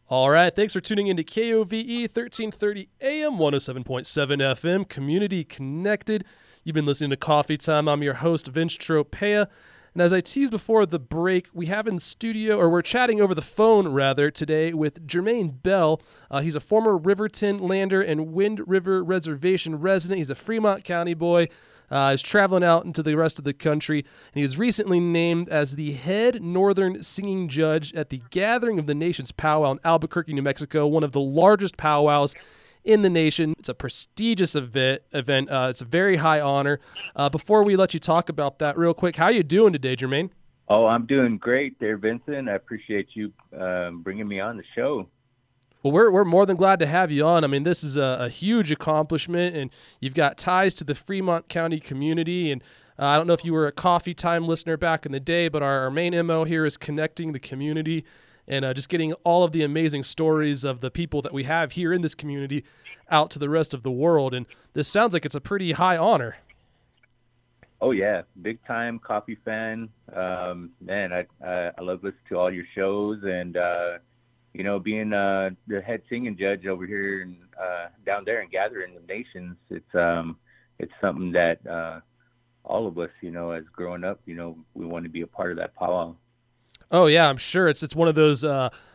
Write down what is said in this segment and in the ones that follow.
All right, thanks for tuning into KOVE 1330 AM 107.7 FM, Community Connected. You've been listening to Coffee Time. I'm your host, Vince Tropea. And as I teased before the break, we have in studio, or we're chatting over the phone rather, today with Jermaine Bell. He's a former Riverton Lander and Wind River Reservation resident. He's a Fremont County boy. Is traveling out into the rest of the country, and he was recently named as the head Northern singing judge at the Gathering of the Nations Powwow in Albuquerque, New Mexico, one of the largest powwows in the nation. It's a prestigious event. It's a very high honor. Before we let you talk about that real quick, how are you doing today, Jermaine? Oh, I'm doing great there, Vincent. I appreciate you bringing me on the show. Well, we're more than glad to have you on. I mean, this is a huge accomplishment, and you've got ties to the Fremont County community. And I don't know if you were a Coffee Time listener back in the day, but our main MO here is connecting the community and just getting all of the amazing stories of the people that we have here in this community out to the rest of the world. And this sounds like it's a pretty high honor. Oh, yeah. Big time coffee fan. Man, I love listening to all your shows, and being the head singing judge over here and down there and Gathering the Nations, it's something that all of us, as growing up, we want to be a part of that powwow. Oh yeah, I'm sure it's one of those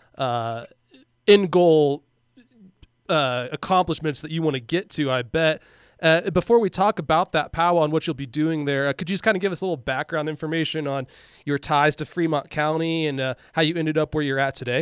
end goal accomplishments that you want to get to, I bet. Before we talk about that powwow and what you'll be doing there, could you just kind of give us a little background information on your ties to Fremont County and how you ended up where you're at today?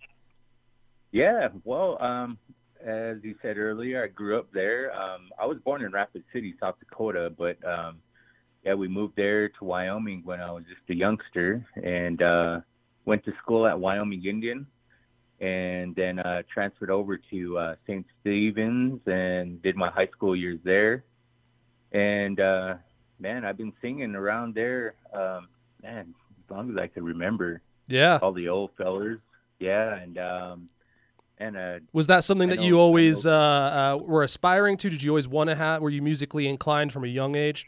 Yeah, well, as you said earlier, I grew up there. I was born in Rapid City, South Dakota, but we moved there to Wyoming when I was just a youngster, and went to school at Wyoming Indian, and then transferred over to St. Stephen's and did my high school years there. And man, I've been singing around there, as long as I can remember. Yeah, all the old fellers. Yeah, and was that something that you always were aspiring to? Did you always want to have? Were you musically inclined from a young age?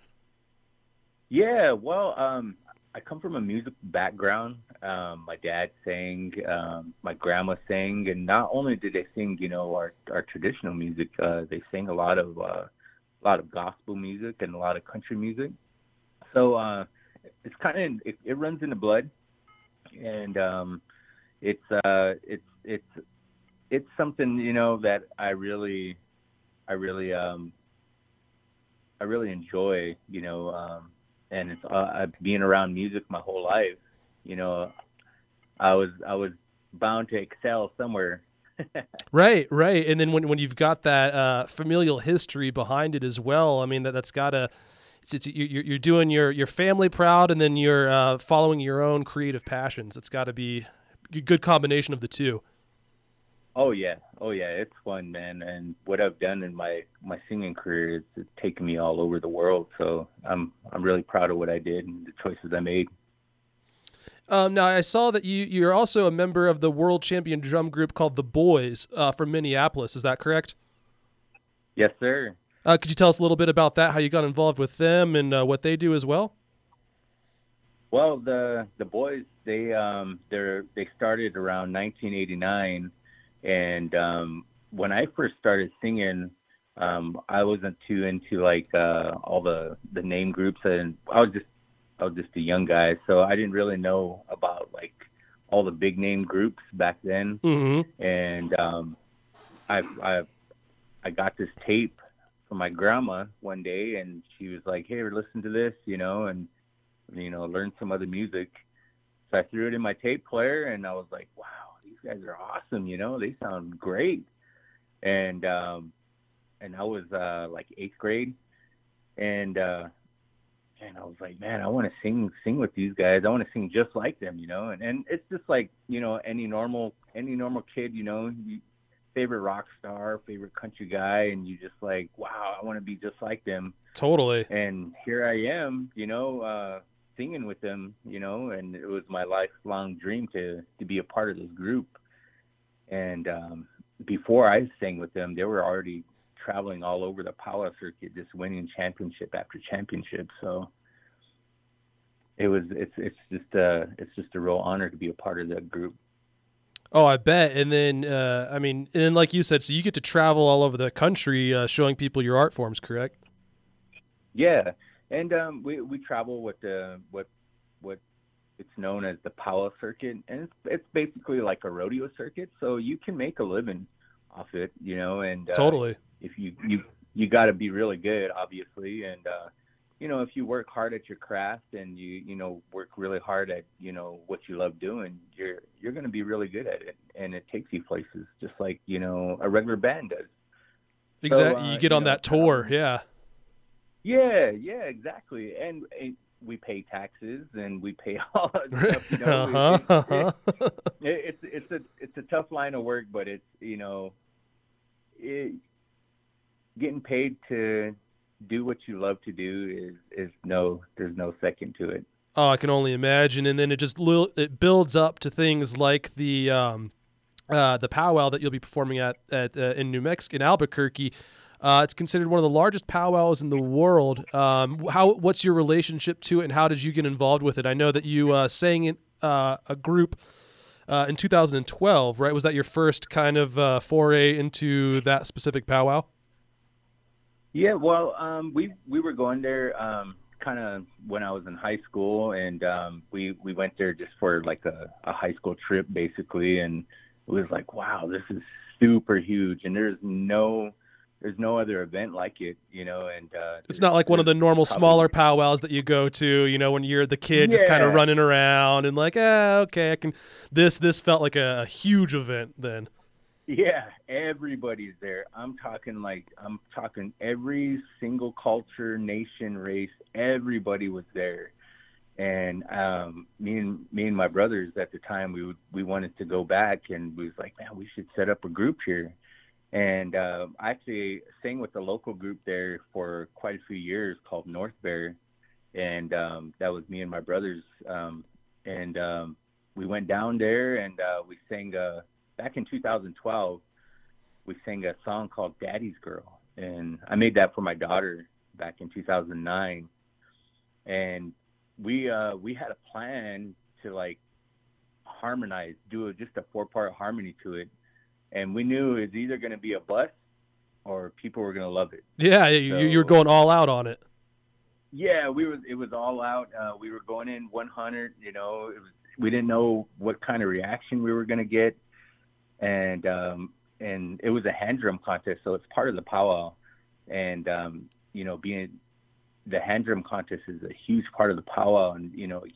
Yeah, well, I come from a music background. My dad sang, my grandma sang, and not only did they sing, our traditional music, they sang a lot of gospel music and a lot of country music. So it's kind of it runs in the blood, and it's something that I really enjoy, and it's being around music my whole life. I was bound to excel somewhere. Right. And then when you've got that familial history behind it as well, I mean that's gotta. You're doing your family proud, and then you're following your own creative passions. It's got to be a good combination of the two. Oh yeah, it's fun, man. And what I've done in my singing career, it's taken me all over the world. So I'm really proud of what I did and the choices I made. Now I saw that you're also a member of the world champion drum group called The Boys from Minneapolis. Is that correct? Yes, sir. Could you tell us a little bit about that? How you got involved with them and what they do as well? Well, the Boys, they started around 1989. And when I first started singing, I wasn't too into all the name groups, and I was just a young guy, so I didn't really know about all the big name groups back then. Mm-hmm. And I got this tape from my grandma one day, and she was like, "Hey, listen to this, and learn some other music." So I threw it in my tape player, and I was like, "Wow, these guys are awesome, they sound great." And I was eighth grade, and I was like, "Man, I want to sing with these guys. I want to sing just like them, And it's just like any normal kid, favorite rock star, favorite country guy, and you just like, wow, I want to be just like them. Totally. And here I am, singing with them, and it was my lifelong dream to be a part of this group. And before I sang with them, they were already traveling all over the powwow circuit, just winning championship after championship. So it's just a real honor to be a part of that group. Oh, I bet. And then, I mean, and then like you said, so you get to travel all over the country showing people your art forms, correct? Yeah, and we travel with the what it's known as the powwow circuit, and it's basically like a rodeo circuit, so you can make a living off it, you know, and Totally. if you got to be really good, obviously, and you know, if you work hard at your craft and you know work really hard at what you love doing, you're going to be really good at it, and it takes you places just like a regular band does. So Exactly. You get on that tour. traveling. Yeah. Yeah, yeah, exactly. And we pay taxes and we pay all that stuff. Uh-huh. Uh-huh. It's a tough line of work, but it's it, getting paid to do what you love to do is no there's no second to it. Oh, I can only imagine. And then it builds up to things like the powwow that you'll be performing at in New Mexico in Albuquerque. It's considered one of the largest powwows in the world. What's your relationship to it, and how did you get involved with it? I know that you sang in a group in 2012, right? Was that your first kind of foray into that specific powwow? Yeah, well, we were going there kind of when I was in high school, and we went there just for like a high school trip, basically, and it was like, wow, this is super huge, and there's no other event like it, and It's not like one of there's the normal probably smaller powwows that you go to, when you're the kid just kind of yeah. running around and like, okay, I can. This felt like a huge event then. Yeah, everybody's there. I'm talking every single culture, nation, race, everybody was there. And me and my brothers at the time we wanted to go back, and we was like, man, we should set up a group here. And I actually sang with the local group there for quite a few years called North Bear, and that was me and my brothers. And we went down there and we sang back in 2012. We sang a song called Daddy's Girl, and I made that for my daughter back in 2009. And we had a plan to like harmonize, just a four-part harmony to it, and we knew it was either going to be a bust or people were going to love it. Yeah, you're So going all out on it. yeah, it was all out. We were going in 100. We didn't know what kind of reaction we were going to get, and it was a hand drum contest, so it's part of the powwow, and being the hand drum contest is a huge part of the powwow, and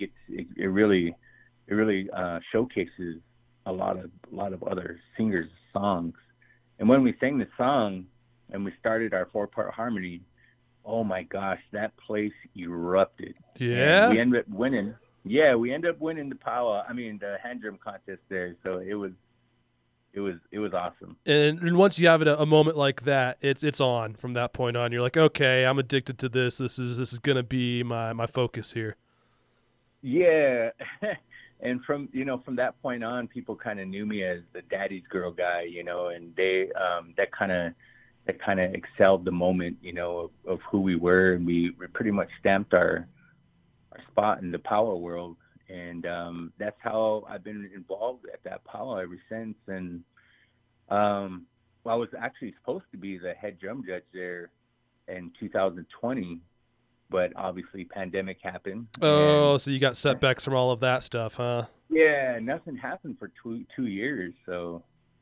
it really showcases a lot of other singers' songs. And when we sang the song and we started our four-part harmony, oh my gosh, that place erupted, and Yeah. we ended up winning. Yeah, we ended up winning the powwow. I mean, the hand drum contest there. So it was awesome. And once you have a moment like that, it's on from that point on. You're like, okay, I'm addicted to this. This is gonna be my focus here. Yeah. And from that point on, people kind of knew me as the daddy's girl guy, and they that kind of excelled the moment, of who we were, and we pretty much stamped our spot in the power world, and that's how I've been involved at that power ever since. And well, I was actually supposed to be the head drum judge there in 2020, but obviously pandemic happened, and Oh, so you got setbacks from all of that stuff, huh? yeah, nothing happened for two years, so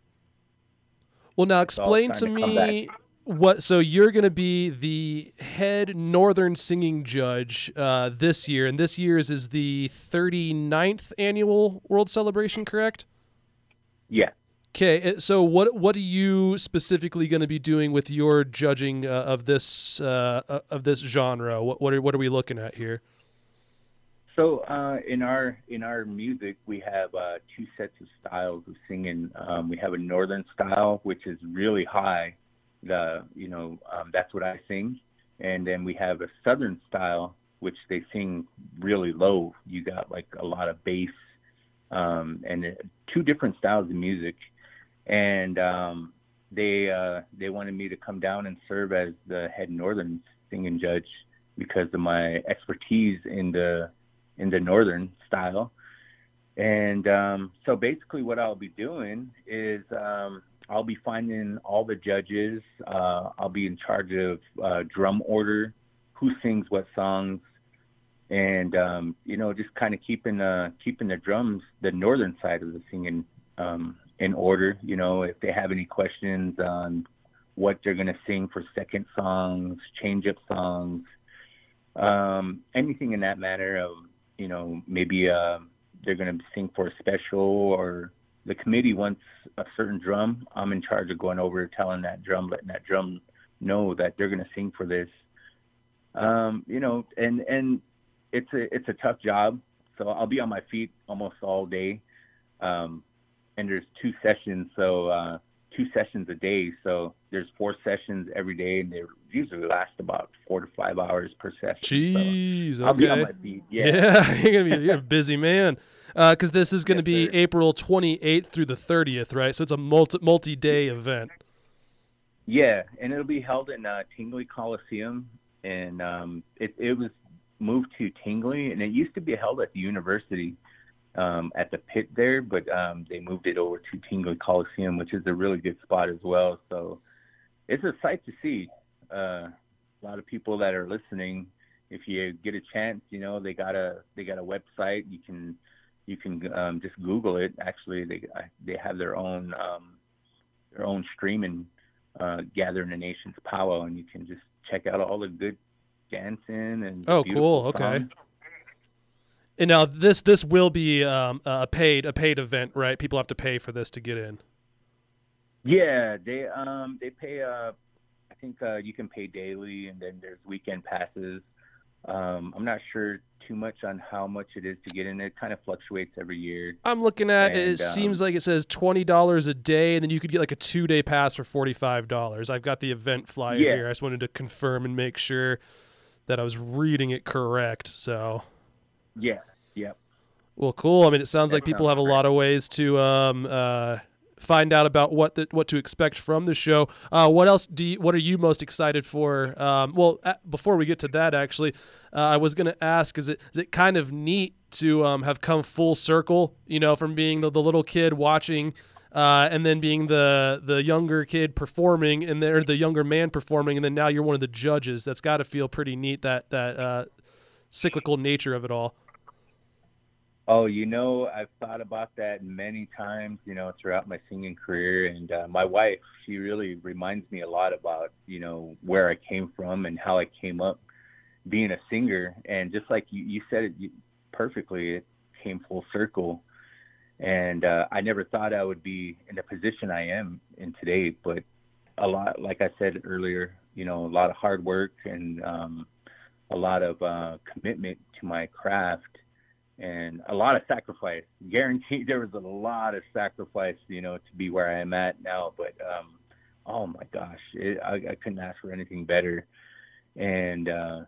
Well, now it's all explain trying to to come back. me what. So you're going to be the head Northern singing judge this year, and this year's is the 39th annual World Celebration, correct? Yeah. Okay, so what are you specifically going to be doing with your judging of this genre? What are we looking at here? So in our music, we have two sets of styles of singing. We have a northern style, which is really high. That's what I sing, and then we have a southern style, which they sing really low. You got like a lot of bass, and two different styles of music. And they wanted me to come down and serve as the head northern singing judge because of my expertise in the northern style. And so basically, what I'll be doing is I'll be finding all the judges. I'll be in charge of drum order, who sings what songs, and just kind of keeping the drums, the northern side of the singing, in order. If they have any questions on what they're going to sing for second songs, change up songs, anything in that manner of, maybe they're going to sing for a special, or the committee wants a certain drum. I'm in charge of going over, letting that drum know that they're going to sing for this. And it's a tough job. So I'll be on my feet almost all day. And there's 2 sessions. So, 2 sessions a day. So there's 4 sessions every day, and they usually last about 4 to 5 hours per session. Jeez, so okay. I'll be on my feet. Yeah, you're a busy man. Because this is going to be April 28th through the 30th, right? So it's a multi-day event. Yeah, and it'll be held in Tingley Coliseum, and it was moved to Tingley, and it used to be held at the university. At the pit there, but they moved it over to Tingley Coliseum, which is a really good spot as well. So it's a sight to see. A lot of people that are listening, if you get a chance, they got a website. You can just Google it. Actually, they have their own streaming, Gathering the Nation's Powwow, and you can just check out all the good dancing and cool. Okay. Songs. And now this will be a paid event, right? People have to pay for this to get in. Yeah, they pay. I think you can pay daily, and then there's weekend passes. I'm not sure too much on how much it is to get in. It kind of fluctuates every year. I'm looking at it. It seems like it says $20 a day, and then you could get like a 2-day pass for $45. I've got the event flyer here. I just wanted to confirm and make sure that I was reading it correct. So. Yeah. Yep. Well, cool. I mean, it sounds like people have a lot of ways to find out about what to expect from the show. What else what are you most excited for? Before we get to that, actually, I was going to ask: is it kind of neat to have come full circle? From being the little kid watching, and then being the younger kid performing, and or the younger man performing, and then now you're one of the judges. That's got to feel pretty neat. That cyclical nature of it all. Oh, I've thought about that many times, throughout my singing career. And my wife, she really reminds me a lot about, where I came from and how I came up being a singer. And just like you said it perfectly, it came full circle. And I never thought I would be in the position I am in today. But a lot, like I said earlier, a lot of hard work and a lot of commitment to my craft. And a lot of sacrifice. Guaranteed there was a lot of sacrifice, to be where I am at now. But, oh my gosh, I couldn't ask for anything better. And,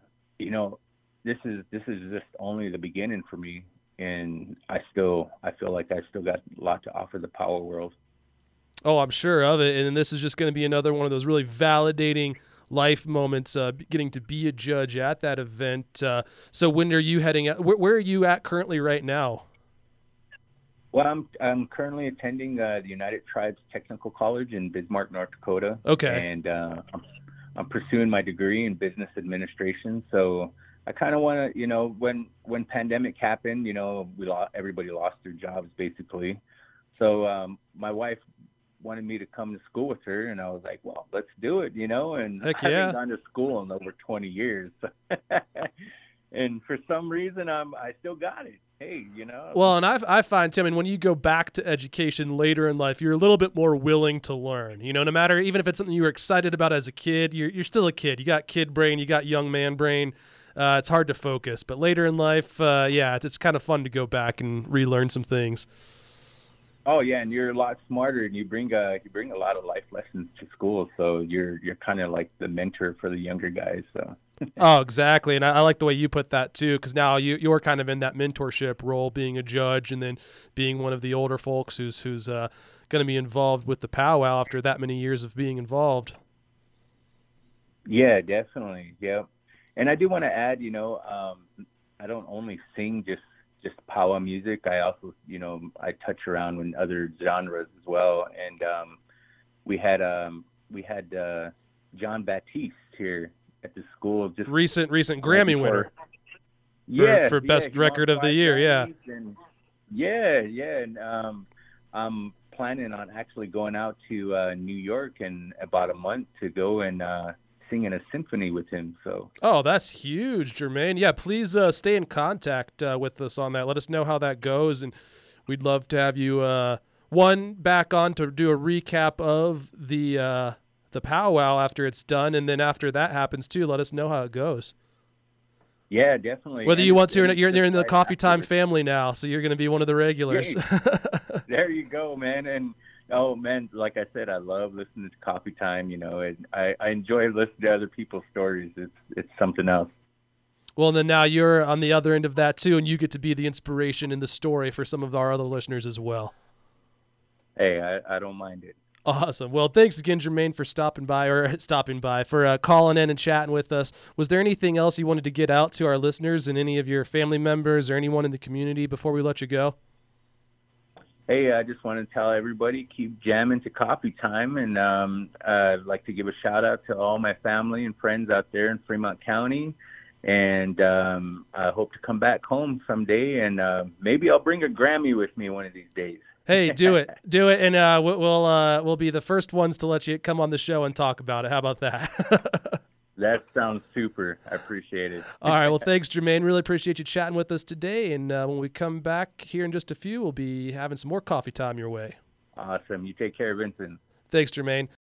this is just only the beginning for me. And I feel like I still got a lot to offer the powwow world. Oh, I'm sure of it. And this is just going to be another one of those really validating life moments, getting to be a judge at that event. So when are you heading out? Where are you at currently right now? Well, I'm currently attending the United Tribes Technical College in Bismarck, North Dakota. Okay. And I'm pursuing my degree in business administration. So I kind of want to, when pandemic happened, everybody lost their jobs basically. So my wife wanted me to come to school with her, and I was like, well, let's do it, and Heck I yeah. haven't gone to school in over 20 years. And for some reason, I still got it. Hey, Well, and I find, Tim, when you go back to education later in life, you're a little bit more willing to learn, no matter, even if it's something you were excited about as a kid, you're still a kid. You got kid brain, you got young man brain. It's hard to focus, but later in life, it's kind of fun to go back and relearn some things. Oh yeah, and you're a lot smarter, and you bring a lot of life lessons to school. So you're kind of like the mentor for the younger guys. So. Oh, exactly, and I like the way you put that too, because now you're kind of in that mentorship role, being a judge, and then being one of the older folks who's going to be involved with the powwow after that many years of being involved. Yeah, definitely. Yeah, and I do want to add, I don't only sing just just powwow music. I also, I touch around in other genres as well. And we had John Baptiste here at the school. Just recent Grammy winner. Yeah, for best he record won of the 5 year. Yeah. Grammys. And yeah. And I'm planning on actually going out to New York in about a month to go and sing in a symphony with him. So. Oh, that's huge, Jermaine. Yeah, please stay in contact with us on that. Let us know how that goes, and we'd love to have you back on to do a recap of the powwow after it's done, and then after that happens too, let us know how it goes. Yeah, definitely. Whether you want to, you're in the Coffee Time family now, so you're going to be one of the regulars. There you go, man. And oh man, like I said, I love listening to Coffee Time. And I enjoy listening to other people's stories. It's something else. Well, and then now you're on the other end of that too, and you get to be the inspiration in the story for some of our other listeners as well. Hey, I don't mind it. Awesome. Well, thanks again, Jermaine, for for calling in and chatting with us. Was there anything else you wanted to get out to our listeners and any of your family members or anyone in the community before we let you go? Hey, I just want to tell everybody, keep jamming to Coffee Time. And I'd like to give a shout out to all my family and friends out there in Fremont County. And I hope to come back home someday, and maybe I'll bring a Grammy with me one of these days. Hey, do it, and we'll be the first ones to let you come on the show and talk about it. How about that? That sounds super. I appreciate it. All right, well, thanks, Jermaine. Really appreciate you chatting with us today. And when we come back here in just a few, we'll be having some more Coffee Time your way. Awesome. You take care, Vincent. Thanks, Jermaine.